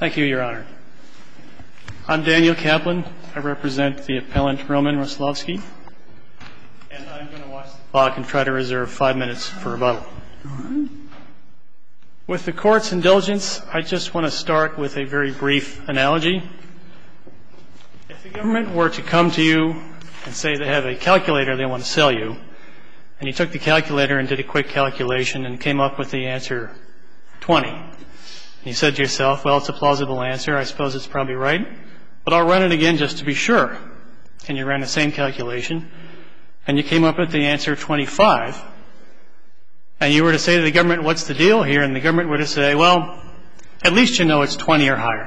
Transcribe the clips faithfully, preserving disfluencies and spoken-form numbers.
Thank you, Your Honor. I'm Daniel Kaplan. I represent the appellant Roman Roslovsky, and I'm going to watch the clock and try to reserve five minutes for rebuttal. With the Court's indulgence, I just want to start with a very brief analogy. If the government were to come to you and say they have a calculator they want to sell you, and you took the calculator and did a quick calculation and came up with the answer twenty, and you said to yourself, well, it's a plausible answer, I suppose it's probably right, but I'll run it again just to be sure. And you ran the same calculation, and you came up with the answer twenty-five, and you were to say to the government, what's the deal here? And the government were to say, well, at least you know it's twenty or higher.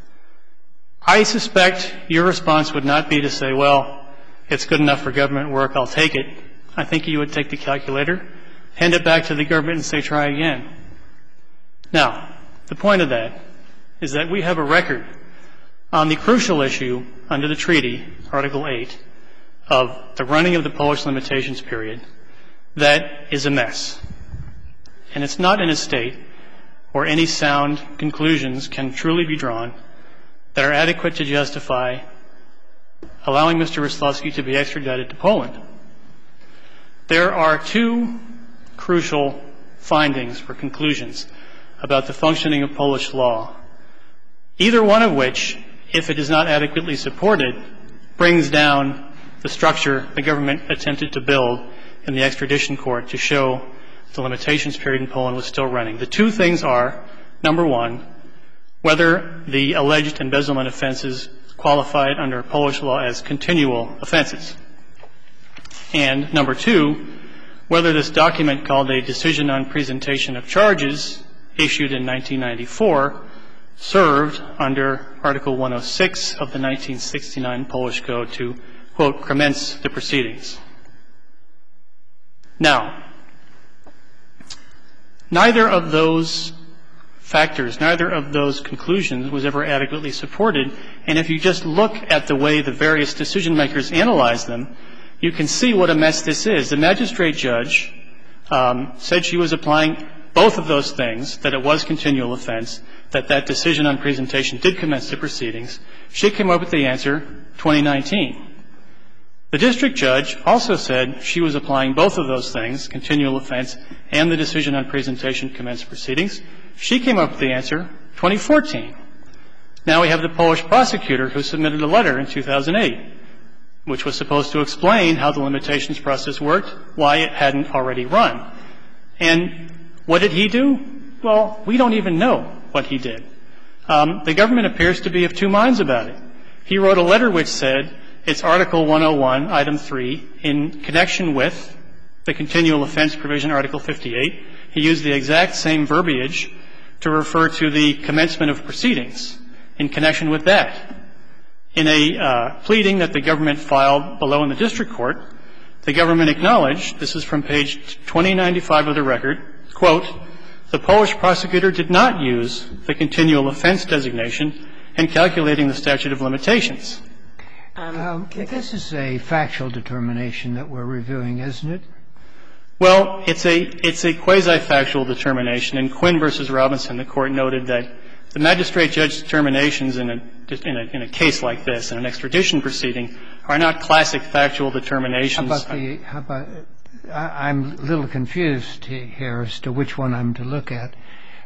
I suspect your response would not be to say, well, it's good enough for government work, I'll take it. I think you would take the calculator, hand it back to the government and say, try again. Now, the point of that is that we have a record on the crucial issue under the treaty, Article eight, of the running of the Polish limitations period that is a mess. And it's not in a state where any sound conclusions can truly be drawn that are adequate to justify allowing Mister Roslovsky to be extradited to Poland. There are two crucial findings or conclusions about the functioning of Polish law, either one of which, if it is not adequately supported, brings down the structure the government attempted to build in the extradition court to show the limitations period in Poland was still running. The two things are, number one, whether the alleged embezzlement offenses qualified under Polish law as continual offenses. And number two, whether this document called a Decision on Presentation of Charges, issued in nineteen ninety-four, served under Article one oh six of the nineteen sixty-nine Polish Code to, quote, commence the proceedings. Now, neither of those factors, neither of those conclusions was ever adequately supported, and if you just look at the way the various decision makers analyzed them, you can see what a mess this is. The magistrate judge um, said she was applying both of those things, that it was continual offense, that that decision on presentation did commence the proceedings. She came up with the answer, twenty nineteen. The district judge also said she was applying both of those things, continual offense and the decision on presentation commenced proceedings. She came up with the answer, twenty fourteen. Now we have the Polish prosecutor who submitted a letter in two thousand eight, which was supposed to explain how the limitations process worked, why it hadn't already run. And what did he do? Well, we don't even know what he did. Um, the government appears to be of two minds about it. He wrote a letter which said it's Article one oh one, Item three, in connection with the continual offense provision, Article fifty-eight. He used the exact same verbiage to refer to the commencement of proceedings in connection with that. In a uh, pleading that the government filed below in the district court, the government acknowledged, this is from page twenty ninety-five of the record, quote, the Polish prosecutor did not use the continual offense designation in calculating the statute of limitations. Um, um, this is a factual determination that we're reviewing, isn't it? Well, it's a it's a quasi-factual determination. In Quinn versus Robinson, the court noted that the magistrate judge's determinations in a, in a in a case like this, in an extradition proceeding, are not classic factual determinations. How about the how about I, I'm a little confused here as to which one I'm to look at.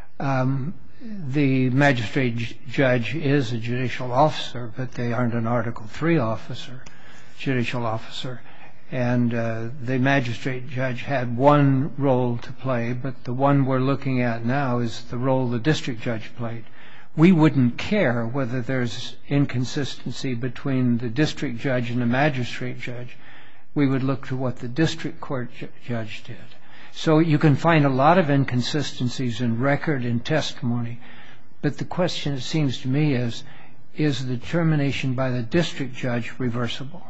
Um, the magistrate j- judge is a judicial officer, but they aren't an Article three officer, judicial officer. And uh, the magistrate judge had one role to play, but the one we're looking at now is the role the district judge played. We wouldn't care whether there's inconsistency between the district judge and the magistrate judge. We would look to what the district court ju- judge did. So you can find a lot of inconsistencies in record and testimony, but the question, it seems to me, is, is the determination by the district judge reversible?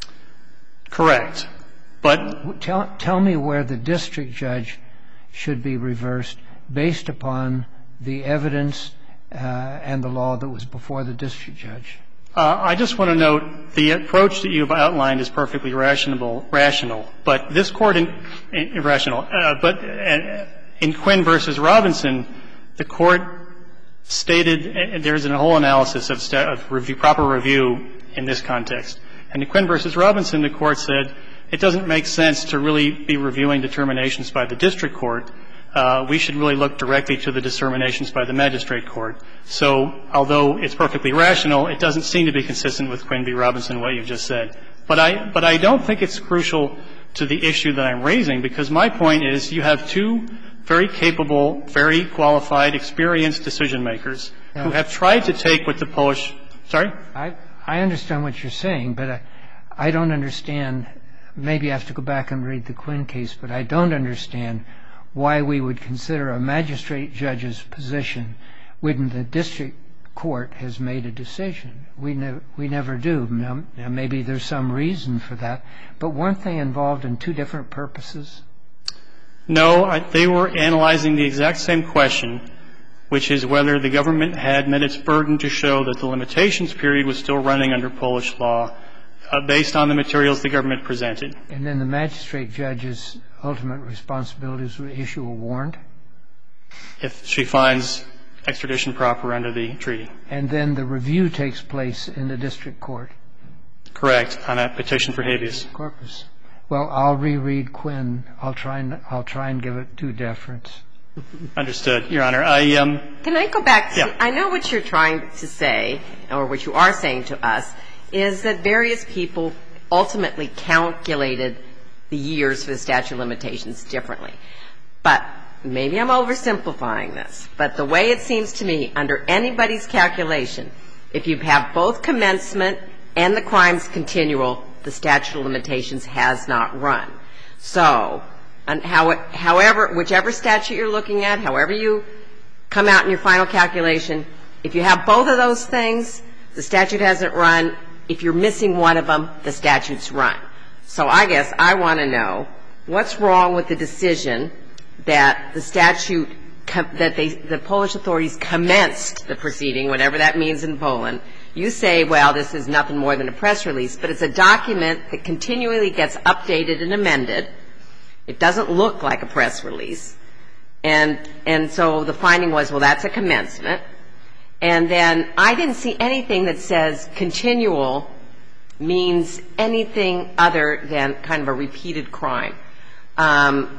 Correct. But tell, tell me where the district judge should be reversed based upon the evidence uh, and the law that was before the district judge. Uh, I just want to note the approach that you've outlined is perfectly rational, rational. But this court, in, in, irrational. Uh, but uh, in Quinn versus Robinson, the court stated, and there's a whole analysis of, sta- of review, proper review in this context. And in Quinn v. Robinson, the Court said it doesn't make sense to really be reviewing determinations by the district court. Uh, we should really look directly to the determinations by the magistrate court. So although it's perfectly rational, it doesn't seem to be consistent with Quinn v. Robinson, what you've just said. But I, but I don't think it's crucial to the issue that I'm raising, because my point is you have two very capable, very qualified, experienced decision-makers who have tried to take what the Polish – sorry? I, I understand what you're saying, but I, I don't understand – maybe I have to go back and read the Quinn case, but I don't understand why we would consider a magistrate judge's position when the district court has made a decision. We, ne- we never do. Now, now, maybe there's some reason for that, but weren't they involved in two different purposes? No, I, they were analyzing the exact same question, which is whether the government had met its burden to show that the limitations period was still running under Polish law uh, based on the materials the government presented. And then the magistrate judge's ultimate responsibility is to issue a warrant? If she finds extradition proper under the treaty. And then the review takes place in the district court? Correct, on a petition for habeas corpus. Well, I'll reread Quinn. I'll try and I'll try and give it due deference. Understood, Your Honor. I um. Can I go back? To, yeah. I know what you're trying to say, or what you are saying to us, is that various people ultimately calculated the years for the statute of limitations differently. But maybe I'm oversimplifying this. But the way it seems to me, under anybody's calculation, if you have both commencement and the crimes continual, the statute of limitations has not run. So, and how it, however, whichever statute you're looking at, however you come out in your final calculation, if you have both of those things, the statute hasn't run. If you're missing one of them, the statute's run. So I guess I want to know what's wrong with the decision that the statute, that they, the Polish authorities commenced the proceeding, whatever that means in Poland. You say, well, this is nothing more than a press release, but it's a document that continually gets updated and amended. It doesn't look like a press release. And, and so the finding was, well, that's a commencement. And then I didn't see anything that says continual means anything other than kind of a repeated crime. Um,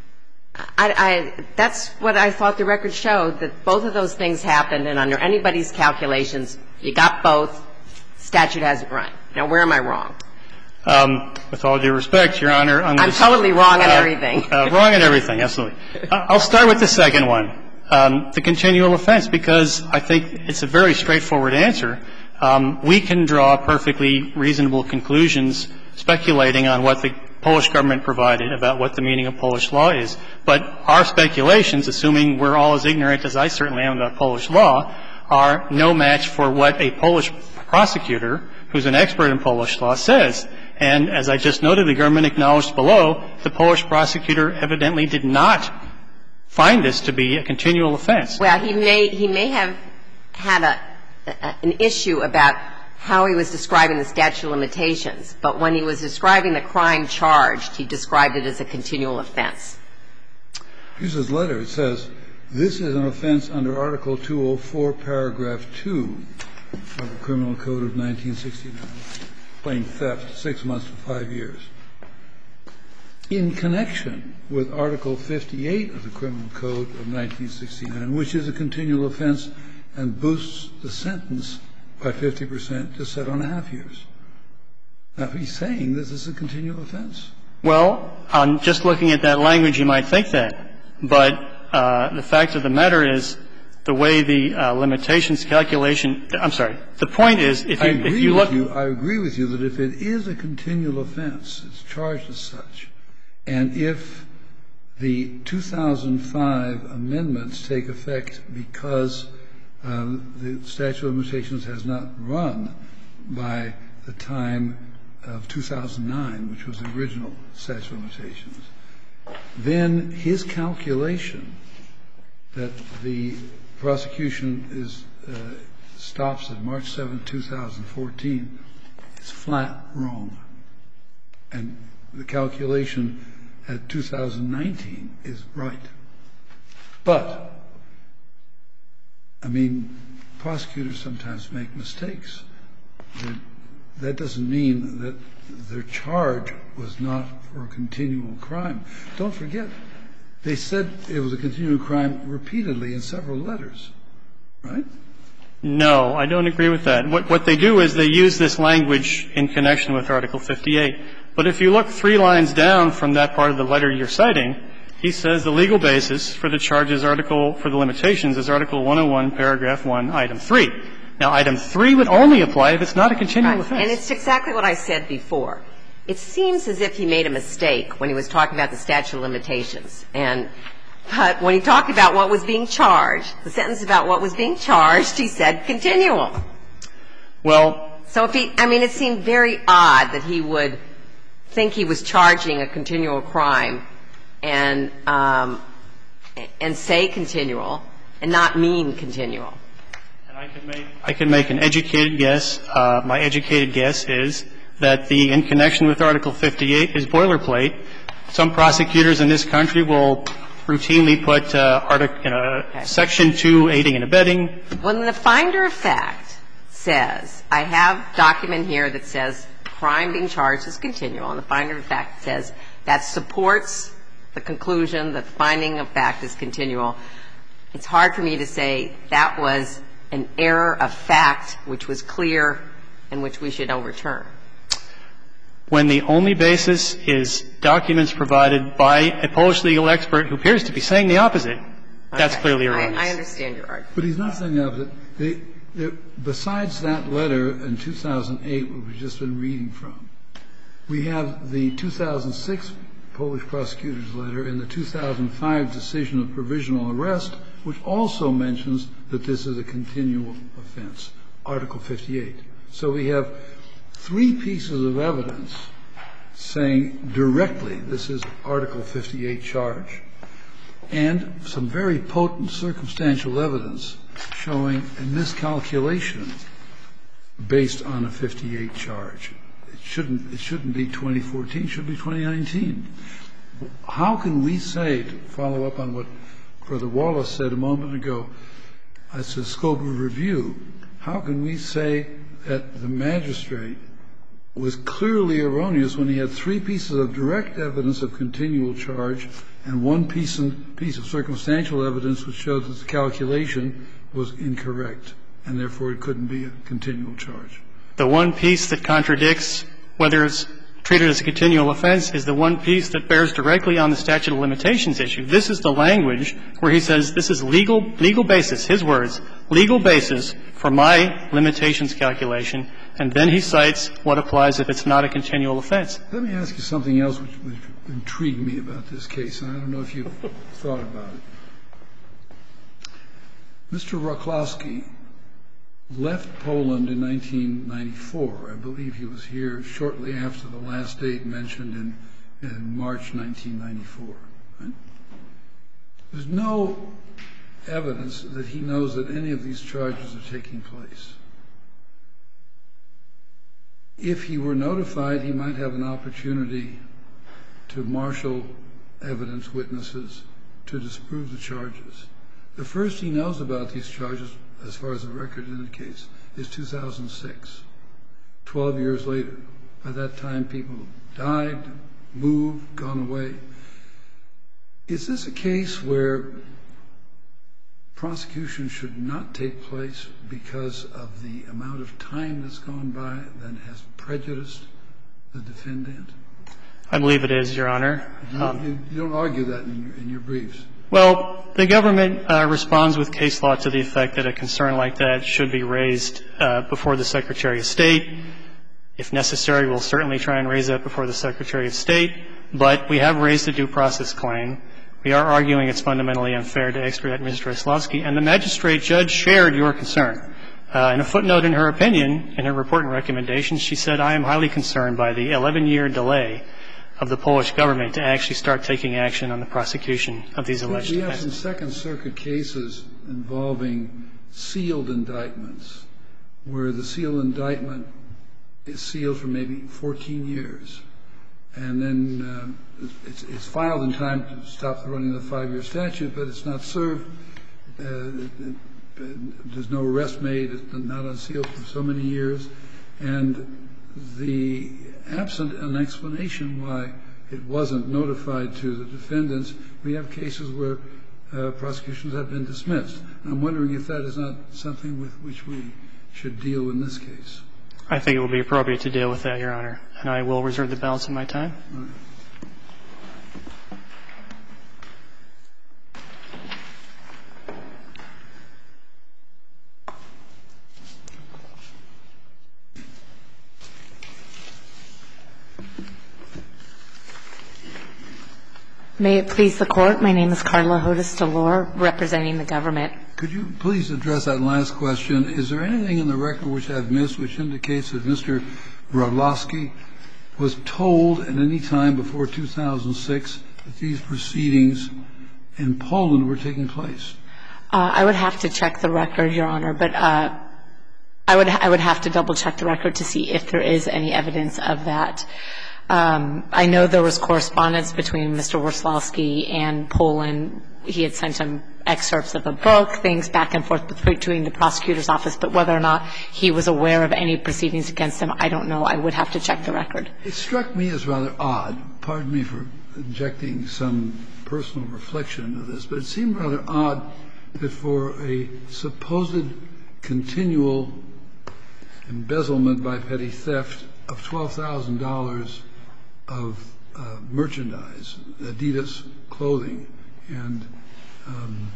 I, I, that's what I thought the record showed, that both of those things happened, and under anybody's calculations, you got both, statute hasn't run. Now, where am I wrong? Um, with all due respect, Your Honor. On I'm this, totally wrong on uh, everything. uh, wrong on everything, absolutely. Uh, I'll start with the second one, um, the continual offense, because I think it's a very straightforward answer. Um, we can draw perfectly reasonable conclusions speculating on what the Polish government provided about what the meaning of Polish law is. But our speculations, assuming we're all as ignorant as I certainly am about Polish law, are no match for what a Polish prosecutor, who's an expert in Polish law, says. And as I just noted, the government acknowledged below, the Polish prosecutor evidently did not find this to be a continual offense. Well, he may, he may have had a, a, an issue about how he was describing the statute of limitations, but when he was describing the crime charged, he described it as a continual offense. Here's his letter. It says, this is an offense under Article two oh four, Paragraph two of the Criminal Code of nineteen sixty-nine, plain theft, six months to five years. In connection with Article fifty-eight of the Criminal Code of nineteen sixty-nine, which is a continual offense and boosts the sentence by fifty percent to seven and a half years. Now, he's saying this is a continual offense. Well, on just looking at that language, you might think that. But uh, the fact of the matter is, the way the uh, limitations calculation – I'm sorry. The point is, if you, if you look – you, I agree with you that if it is a continual offense, it's charged as such, and if the two thousand five amendments take effect because uh, the statute of limitations has not run by the time of two thousand nine, which was the original statute of limitations, then his calculation that the prosecution is uh, stops at March seventh, two thousand fourteen is flat wrong. And the calculation at two thousand nineteen is flat wrong. And the calculation at two thousand nineteen is right. But I mean, prosecutors sometimes make mistakes. That doesn't mean that their charge was not for a continual crime. Don't forget, they said it was a continual crime repeatedly in several letters, right? No, I don't agree with that. What, what they do is they use this language in connection with Article fifty-eight. But if you look three lines down from that part of the letter you're citing, he says the legal basis for the charges article for the limitations is Article one oh one, Paragraph one, Item three. Now, Item three would only apply if it's not a continual Right. offense. And it's exactly what I said before. It seems as if he made a mistake when he was talking about the statute of limitations. And but when he talked about what was being charged, the sentence about what was being charged, he said continual. Well, so if he – I mean, it seemed very odd that he would think he was charging a continual crime and um, and say continual and not mean continual. And I can make I can make an educated guess. Uh, my educated guess is that the in connection with Article fifty-eight is boilerplate. Some prosecutors in this country will routinely put uh, artic- uh, okay. Section two, aiding and abetting. When the finder of fact says, I have a document here that says crime being charged is continual, and the finder of fact says that supports the conclusion that the finding of fact is continual, it's hard for me to say that was an error of fact which was clear and which we should overturn. When the only basis is documents provided by a Polish legal expert who appears to be saying the opposite, that's Okay. clearly erroneous. I, I understand your argument. But he's not saying the opposite. They, they, besides that letter in two thousand eight, which we've just been reading from, we have the two thousand six Polish prosecutor's letter and the two thousand five decision of provisional arrest, which also mentions that this is a continual offense, Article fifty-eight. So we have three pieces of evidence saying directly this is Article fifty-eight charge, and some very potent circumstantial evidence showing a miscalculation based on a fifty-eight charge. It shouldn't, it shouldn't be twenty fourteen, it should be twenty nineteen. How can we say, to follow up on what Brother Wallace said a moment ago, as a scope of review, how can we say that the magistrate was clearly erroneous when he had three pieces of direct evidence of continual charge and one piece, and, piece of circumstantial evidence which showed that the calculation was incorrect and therefore it couldn't be a continual charge? The one piece that contradicts whether it's treated as a continual offense is the one piece that bears directly on the statute of limitations issue. This is the language where he says this is legal legal basis, his words, legal basis for my limitations calculation, and then he cites what applies if it's not a continual offense. Let me ask you something else which, which intrigued me about this case, and I don't know if you've thought about it. Mister Roklowski left Poland in nineteen ninety-four. I believe he was here shortly after the last date mentioned in, in March nineteen ninety-four. Right? There's no evidence that he knows that any of these charges are taking place. If he were notified, he might have an opportunity to marshal evidence, witnesses, to disprove the charges. The first he knows about these charges, as far as the record indicates, is two thousand six, twelve years later. By that time, people died, moved, gone away. Is this a case where prosecution should not take place because of the amount of time that's gone by that has prejudiced the defendant? I believe it is, Your Honor. You, um, you, you don't argue that in your, in your briefs. Well, the government uh, responds with case law to the effect that a concern like that should be raised uh, before the Secretary of State. If necessary, we'll certainly try and raise that before the Secretary of State. But we have raised a due process claim. We are arguing it's fundamentally unfair to extradite Mister Roklowski, and the magistrate judge shared your concern. Uh, in a footnote in her opinion, in her report and recommendations, she said, I am highly concerned by the eleven-year delay of the Polish government to actually start taking action on the prosecution of these alleged offenses. We have some Second Circuit cases involving sealed indictments, where the sealed indictment is sealed for maybe fourteen years, and then uh, it's, it's filed in time to stop the running of the five-year statute, but it's not served. Uh, there's no arrest made, it's not unsealed for so many years, and the absent an explanation why it wasn't notified to the defendants, we have cases where uh, prosecutions have been dismissed. I'm wondering if that is not something with which we should deal in this case. I think it would be appropriate to deal with that, Your Honor, and I will reserve the balance of my time. All right. May it please the Court. My name is Carla Hodes-Delore, representing the government. Could you please address that last question? Is there anything in the record which I've missed which indicates that Mister Brodlowski was told at any time before two thousand six that these proceedings in Poland were taking place? Uh, I would have to check the record, Your Honor, but uh, I would I would have to double-check the record to see if there is any evidence of that. Um, I know there was correspondence between Mister Brodlowski and Poland. He had sent him excerpts of a book, things back and forth between the prosecutor's office, but whether or not he was aware of any proceedings against him, I don't know. I would have to check the record. It struck me as rather odd. Pardon me for injecting some personal reflection into this, but it seemed rather odd that for a supposed continual embezzlement by petty theft of twelve thousand dollars of uh, merchandise, Adidas clothing, and um,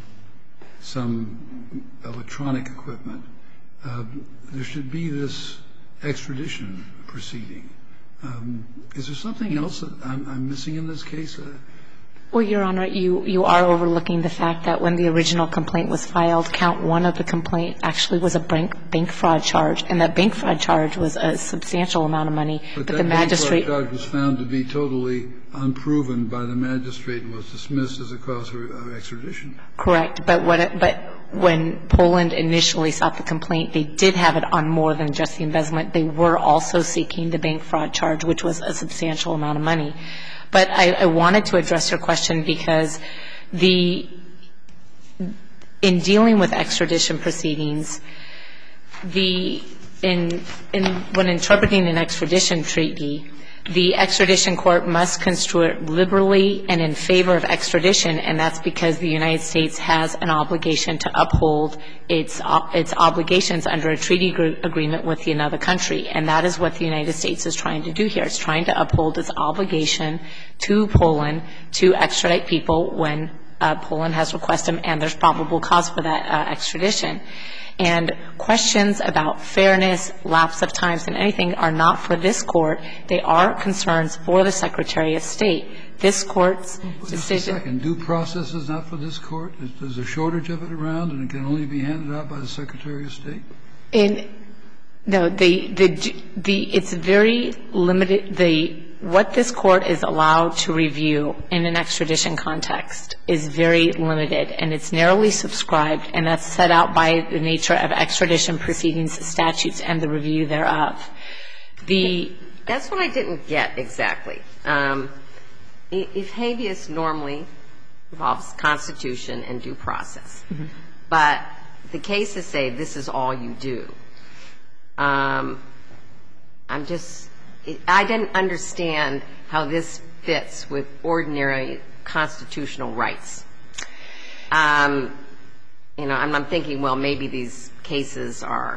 some electronic equipment, uh, there should be this extradition proceeding. Um, is there something else that I'm, I'm missing in this case? Uh, Well, Your Honor, you, you are overlooking the fact that when the original complaint was filed, count one of the complaint actually was a bank, bank fraud charge, and that bank fraud charge was a substantial amount of money. But, but that the magistrate bank fraud charge was found to be totally unproven by the magistrate and was dismissed as a cause for uh, extradition. Correct. But what it, but when Poland initially sought the complaint, they did have it on more than just the embezzlement. They were also seeking the bank fraud charge, which was a substantial amount of money. But I, I wanted to address your question because the in dealing with extradition proceedings, the in in when interpreting an extradition treaty, the extradition court must construe it liberally and in favor of extradition, and that's because the United States has an obligation to uphold its its obligations under a treaty agreement with another country, and that is what the United States is trying to do here. It's trying to uphold its obligation to Poland to extradite people when uh, Poland has requested them, and there's probable cause for that uh, extradition. And questions about fairness, lapse of times, and anything are not for this Court. They are concerns for the Secretary of State. This Court's decision. Just a second. Due process is not for this Court? There's a shortage of it around, and it can only be handed out by the Secretary of State? In no, the the the it's very limited. The what this Court is allowed to review in an extradition context is very limited, and it's narrowly subscribed, and that's set out by the nature of extradition proceedings statutes and the review thereof. The That's what I didn't get exactly. Um, if habeas normally involves Constitution and due process, mm-hmm. but the cases say this is all you do. Um, I'm just I didn't understand how this fits with ordinary constitutional rights. Um, you know, I'm, I'm thinking, well, maybe these cases are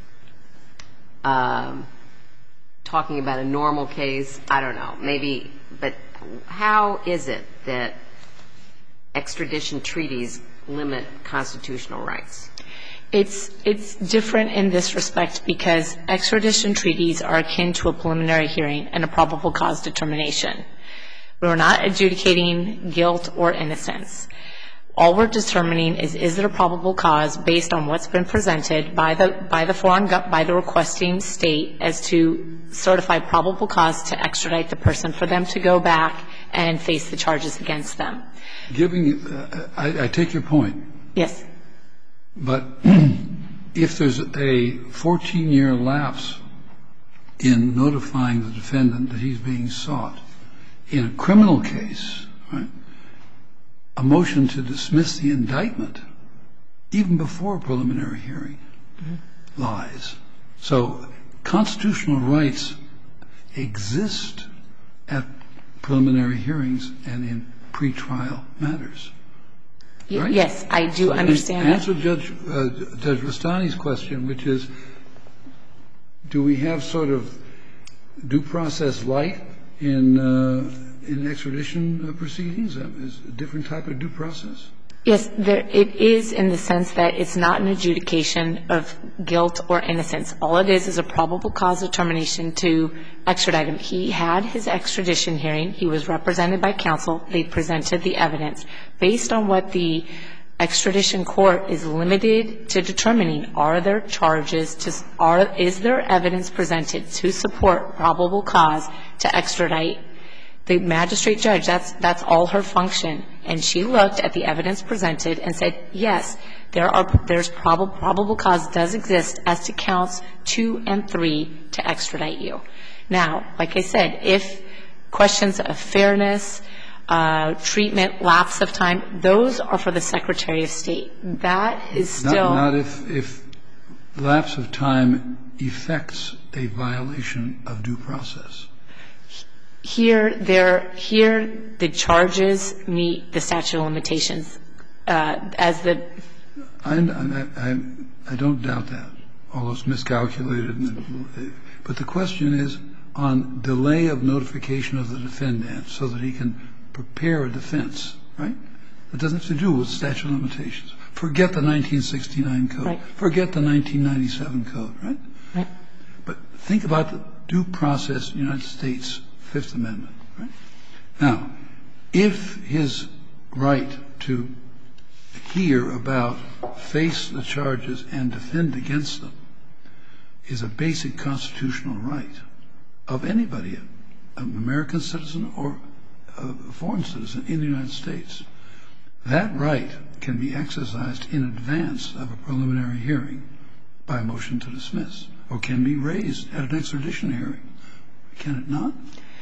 um, talking about a normal case. I don't know. Maybe, but how is it that extradition treaties limit constitutional rights? It's it's different in this respect because extradition treaties are akin to a preliminary hearing and a probable cause determination. We're not adjudicating guilt or innocence. All we're determining is is there a probable cause based on what's been presented by the by the foreign by the requesting state as to certify probable cause to extradite the person for them to go back and face the charges against them. Giving, uh, I, I take your point. Yes. But if there's a fourteen-year lapse in notifying the defendant that he's being sought, in a criminal case, right, a motion to dismiss the indictment even before a preliminary hearing, mm-hmm. lies. So constitutional rights exist at preliminary hearings and in pretrial matters. Right? Yes, I do so understand that. Answer Judge, uh, Judge Rustani's question, which is, do we have sort of due process light in uh, in extradition proceedings? Is a different type of due process? Yes, there, it is in the sense that it's not an adjudication of guilt or innocence. All it is is a probable cause determination to extradite him. He had his extradition hearing. He was represented by counsel. They presented the evidence. Based on what the extradition court is limited to determining, are there charges to – are is there evidence presented to support probable cause to extradite the magistrate judge? That's that's all her function. And she looked at the evidence presented and said, yes, there are there's probable probable cause does exist as to counts two and three to extradite you. Now, like I said, if questions of fairness, uh, treatment, lapse of time, those are for the Secretary of State. That is still not, not if if lapse of time affects a violation of due process. Here, there, here, the charges meet the statute of limitations uh, as the. I, I, I, I don't doubt that, although it's miscalculated. But the question is on delay of notification of the defendant so that he can prepare a defense, right? It doesn't have to do with statute of limitations. Forget the nineteen sixty-nine code. Right. Forget the nineteen ninety-seven code, right? Right. But think about the due process in the United States Fifth Amendment, right? Now, if his right to hear about, face the charges and defend against them is a basic constitutional right of anybody, an American citizen or a foreign citizen in the United States, that right can be exercised in advance of a preliminary hearing by a motion to dismiss, or can be raised at an extradition hearing. Can it not?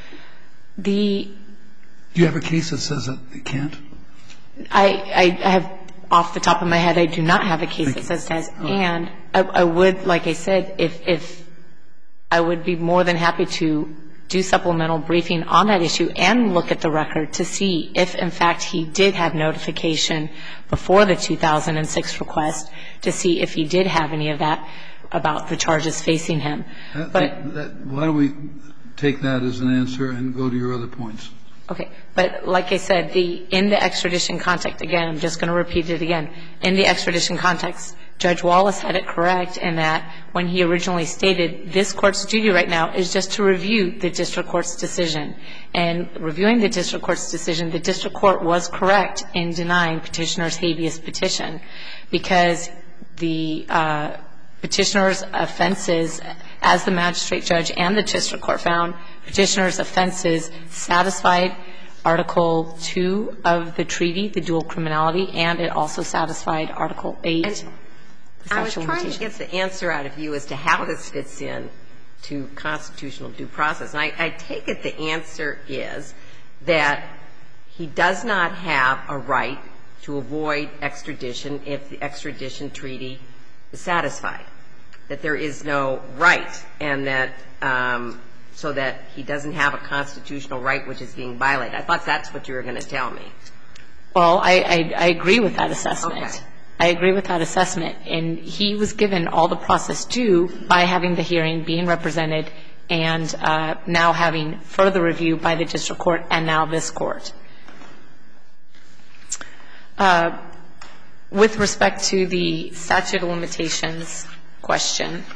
The Do you have a case that says that it can't? I, I, I have, off the top of my head, I do not have a case that says it has. And I, I would, like I said, if, if I would be more than happy to do supplemental briefing on that issue and look at the record to see if, in fact, he did have notification before the two thousand six request, to see if he did have any of that about the charges facing him. That, but that, why don't we take that as an answer and go to your other points? Okay. But like I said, the in the extradition context, again, I'm just going to repeat it again. In the extradition context, Judge Wallace had it correct in that when he originally stated this Court's duty right now is just to review the district court's decision. And reviewing the district court's decision, the district court was correct in denying Petitioner's habeas petition because the uh, Petitioner's offenses, as the magistrate judge and the district court found, Petitioner's offenses satisfied Article two of the treaty, the dual criminality, and it also satisfied Article eight. And I was trying to get the answer out of you as to how this fits in to constitutional due process. And I, I take it the answer is that he does not have a right to avoid extradition if the extradition treaty is satisfied, that there is no right, and that um, so that he doesn't have a constitutional right which is being violated. I thought that's what you were going to tell me. Well, I, I, I agree with that assessment. Okay. I agree with that assessment. And he was given all the process due by having the hearing, being represented, and uh, now having further review by the district court and now this court. Uh, with respect to the statute of limitations question,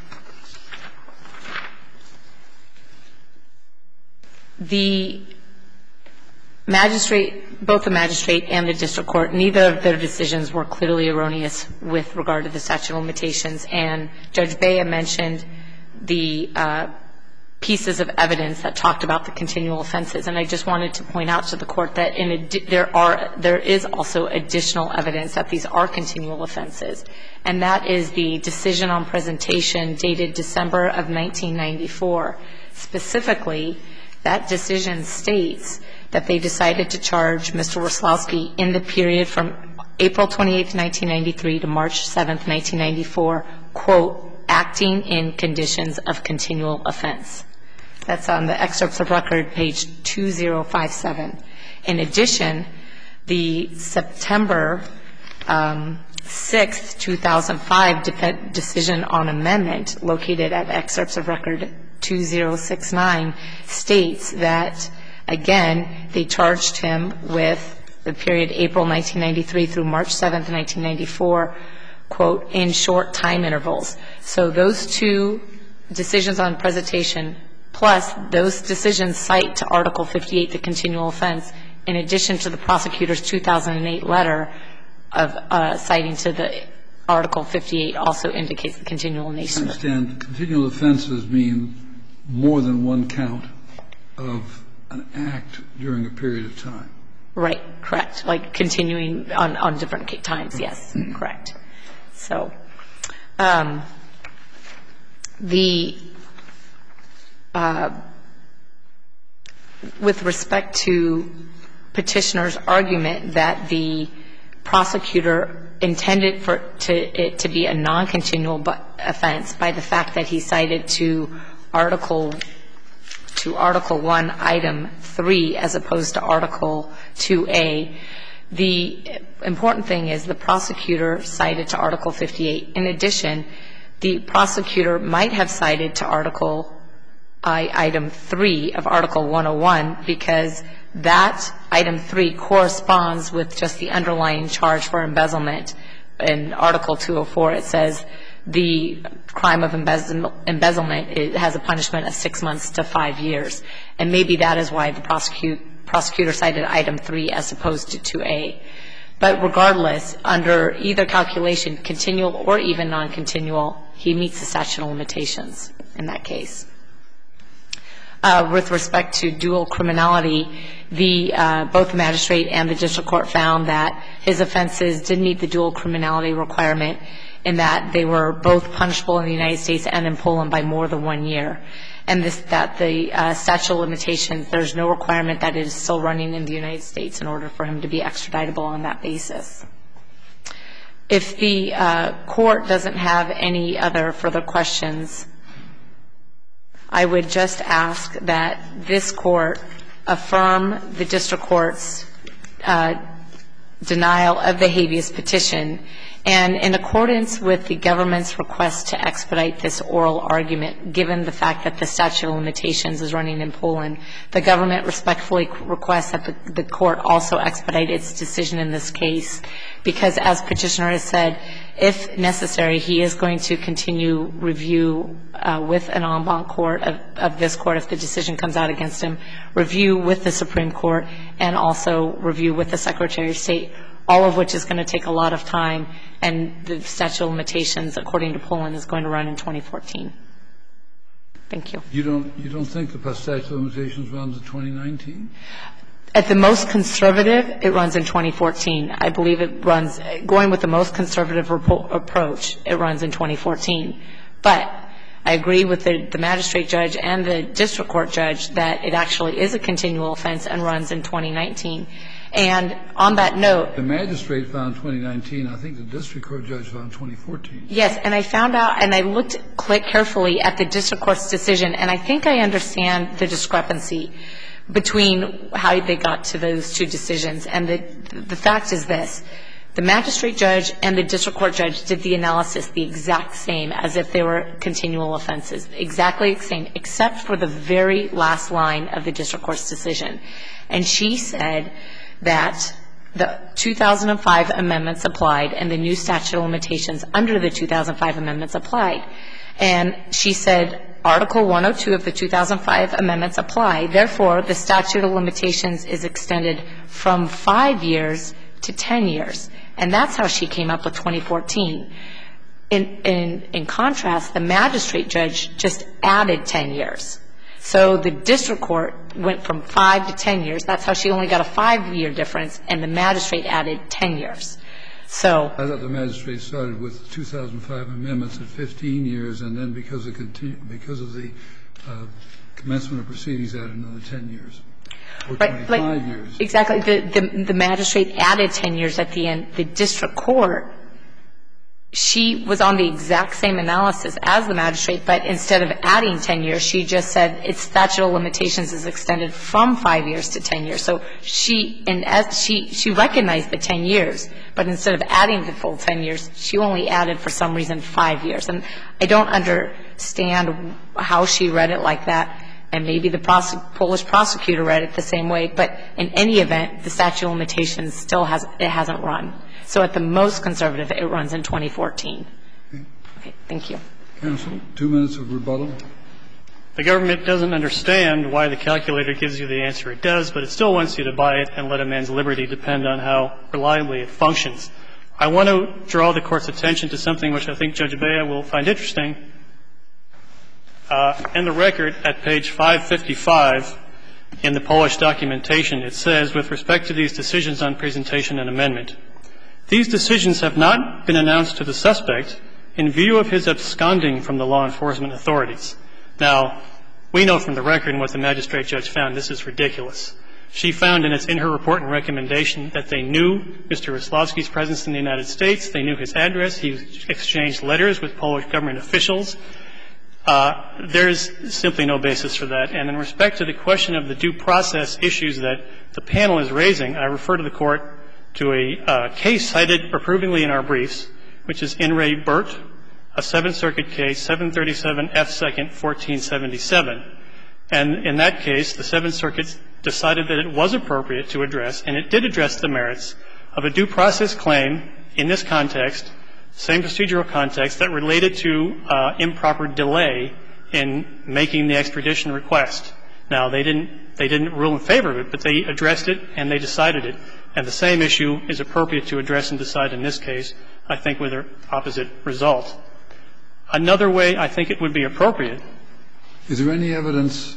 the magistrate, both the magistrate and the district court, neither of their decisions were clearly erroneous with regard to the statute of limitations. And Judge Bea mentioned the uh, pieces of evidence that talked about the continual offenses. And I just wanted to point out to the court that in adi- there are there is also additional evidence that these are continual offenses. And that is the decision on presentation dated December of nineteen ninety-four. Specifically, that decision states that they decided to charge Mister Waslowski in the period from April twenty-eighth, nineteen ninety-three to March seventh, nineteen ninety-four, quote, acting in conditions of continual offense. That's on the excerpts of record, page two thousand fifty-seven. In addition, the September um, sixth, two thousand five de- decision on amendment, located at excerpts of record two thousand sixty-nine, states that, again, they charged him with the period April nineteen ninety-three through March seventh, nineteen ninety-four, quote, in short time intervals. So those two decisions on presentation, plus those decisions cite to Article fifty-eight, the continual offense, in addition to the prosecutor's two thousand eight letter of uh, citing to the Article fifty-eight, also indicates the continual nature. I understand continual offenses mean more than one count of an act during a period of time. Right, correct. Like continuing on, on different times, yes, correct. So um, the uh, with respect to petitioner's argument that the prosecutor intended for to, it to be a non-continual offense by the fact that he cited to Article to Article one, Item three, as opposed to Article two A. The important thing is the prosecutor cited to Article fifty-eight. In addition, the prosecutor might have cited to Article I, Item three of Article one oh one, because that Item three corresponds with just the underlying charge for embezzlement. In Article two oh four, it says the crime of embezzlement it has a punishment of six months to five years. And maybe that is why the prosecute, prosecutor cited Item three as opposed to two A. But regardless, under either calculation, continual or even non-continual, he meets the statute of limitations in that case. Uh, with respect to dual criminality, the uh, both the magistrate and the district court found that his offenses did meet the dual criminality requirement in that they were both punishable in the United States and in Poland by more than one year. And this, that the uh, statute of limitations, there's no requirement that it is still running in the United States in order for him to be extraditable on that basis. If the uh, court doesn't have any other further questions, I would just ask that this court affirm the district court's uh, denial of the habeas petition, and in accordance with the government's request to expedite this oral argument, given the fact that the statute of limitations is running in Poland, the government respectfully requests that the, the court also expedite its decision in this case, because as petitioner has said, if necessary, he is going to continue review uh, with an en banc court of, of this court if the decision comes out against him, review with the Supreme Court, and also review with the Secretary of State, all of which is going to take a lot of time, and the statute of limitations, according to Poland, is going to run in twenty fourteen. Thank you. You don't, you don't think the statute of limitations runs in twenty nineteen? At the most conservative, it runs in twenty fourteen. I believe it runs, going with the most conservative repo- approach, it runs in twenty fourteen. But I agree with the, the magistrate judge and the district court judge that it actually is a continual offense and runs in twenty nineteen. And on that note, the magistrate found twenty nineteen. I think the district court judge found twenty fourteen. Yes, and I found out, and I looked carefully at the district court's decision, and I think I understand the discrepancy between how they got to those two decisions. And the, the fact is this. The magistrate judge and the district court judge did the analysis the exact same as if they were continual offenses, exactly the same, except for the very last line of the district court's decision. And she said that the two thousand five amendments applied and the new statute of limitations under the two thousand five amendments applied. And she said Article one oh two of the two thousand five amendments apply. Therefore, the statute of limitations is extended from five years to ten years. And that's how she came up with twenty fourteen. In, in, in contrast, the magistrate judge just added ten years. So the district court went from five to ten years. That's how she only got a five-year difference, and the magistrate added ten years. So I thought the magistrate started with two thousand five amendments at fifteen years, and then because of, continu- because of the uh, commencement of proceedings, added another ten years. Or But, twenty-five like, years. Exactly. The, the, the magistrate added ten years at the end. The district court, she was on the exact same analysis as the magistrate, but instead of adding ten years, she just said its statute of limitations is extended from five years to ten years. So she, and as she, she recognized the ten years, but instead of adding the full ten years, she only added, for some reason, five years. And I don't understand how she read it like that, and maybe the prosec- Polish prosecutor read it the same way, but in any event, the statute of limitations still has, it hasn't run. So at the most conservative, it runs in twenty fourteen. Okay. Okay, thank you. Counsel, two minutes of rebuttal. The government doesn't understand why the calculator gives you the answer it does, but it still wants you to buy it and let a man's liberty depend on how reliably it functions. I want to draw the Court's attention to something which I think Judge Bea will find interesting. Uh, in the record at page five fifty-five in the Polish documentation, it says, with respect to these decisions on presentation and amendment, these decisions have not been announced to the suspect in view of his absconding from the law enforcement authorities. Now, we know from the record and what the magistrate judge found, this is ridiculous. She found, and it's in her report and recommendation, that they knew Mister Roslavsky's presence in the United States. They knew his address. He exchanged letters with Polish government officials. Uh, there's simply no basis for that. And in respect to the question of the due process issues that the panel is raising, I refer to the Court to a uh, case cited approvingly in our briefs, which is In re Burt, a Seventh Circuit case, seven thirty-seven F second, fourteen seventy-seven. And in that case, the Seventh Circuit decided that it was appropriate to address, and it did address the merits of a due process claim in this context, same procedural context, that related to uh, improper delay in making the extradition request. Now, they didn't they didn't rule in favor of it, but they addressed it and they decided it. And the same issue is appropriate to address and decide in this case, I think, with an opposite result. Another way I think it would be appropriate. Is there any evidence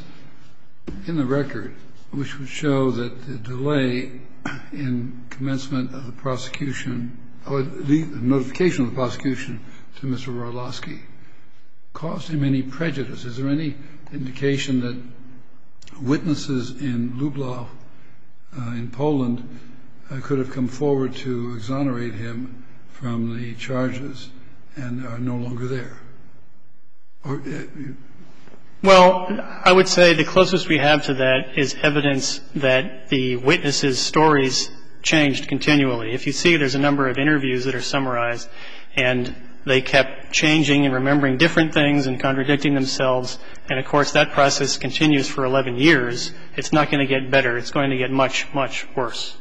in the record which would show that the delay in commencement of the prosecution or the notification of the prosecution to Mister Roslavsky caused him any prejudice? Is there any indication that witnesses in Lublin, uh, in Poland, uh, could have come forward to exonerate him from the charges and are no longer there? Or, uh, Well, I would say the closest we have to that is evidence that the witnesses' stories changed continually. If you see, there's a number of interviews that are summarized, and they kept changing and remembering different things and contradicting themselves. And, of course, that process continues for eleven years. It's not going to get better. It's going to get much, much worse.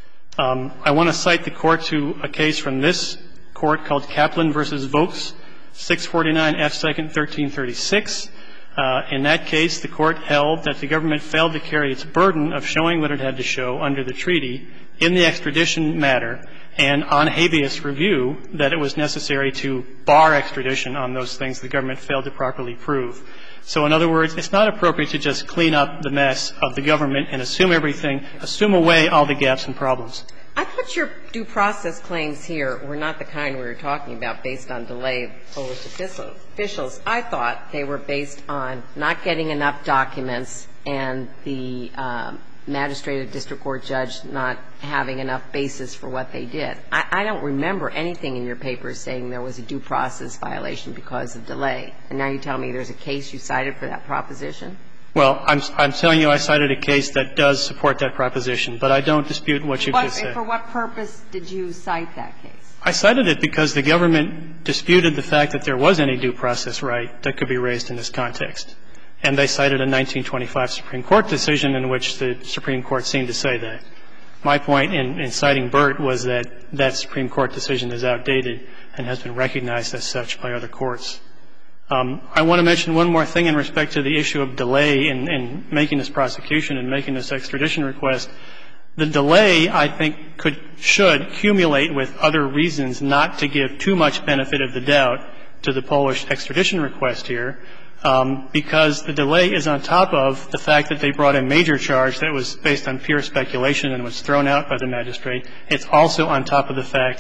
Um, I want to cite the Court to a case from this Court called Kaplan versus Vokes, six forty-nine F second, thirteen thirty-six. Uh, in that case, the Court held that the government failed to carry its burden of showing what it had to show under the treaty in the extradition matter, and on habeas review that it was necessary to bar extradition on those things the government failed to properly prove. So, in other words, it's not appropriate to just clean up the mess of the government and assume everything, assume away all the gaps and problems. I thought your due process claims here were not the kind we were talking about based on delay of Polish officials. I thought they were based on not getting enough documents and the um, magistrate or district court judge not having enough basis for what they did. I, I don't remember anything in your papers saying there was a due process violation because of delay. And now you tell me there's a case you cited for that proposition? Well, I'm, I'm telling you I cited a case that does support that proposition, but I don't dispute what you've what, just said. For what purpose did you cite that case? I cited it because the government disputed the fact that there was any due process right that could be raised in this context. And they cited a nineteen twenty-five Supreme Court decision in which the Supreme Court seemed to say that. My point in, in citing Burt was that that Supreme Court decision is outdated and has been recognized as such by other courts. Um, I want to mention one more thing in respect to the issue of delay in, in making this prosecution and making this extradition request. The delay, I think, could should accumulate with other reasons not to give too much benefit of the doubt to the Polish extradition request here, um, because the delay is on top of the fact that they brought a major charge that was based on pure speculation and was thrown out by the magistrate. It's also on top of the fact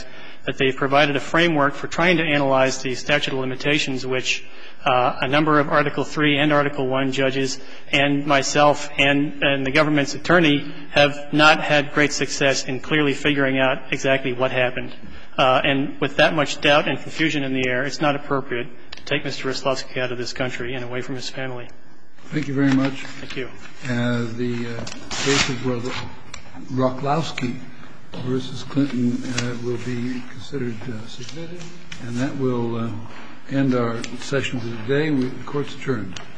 that they've provided a framework for trying to analyze the statute of limitations, which uh, a number of Article three and Article one judges and myself and, and the government's attorney have not had great success in clearly figuring out exactly what happened. Uh, and with that much doubt and confusion in the air, it's not appropriate to take Mister Ryslowski out of this country and away from his family. Thank you very much. Thank you. Uh, the uh, case of Ryslowski versus Clinton uh, will be considered uh, submitted, and that will uh, end our session for today. The Court's adjourned.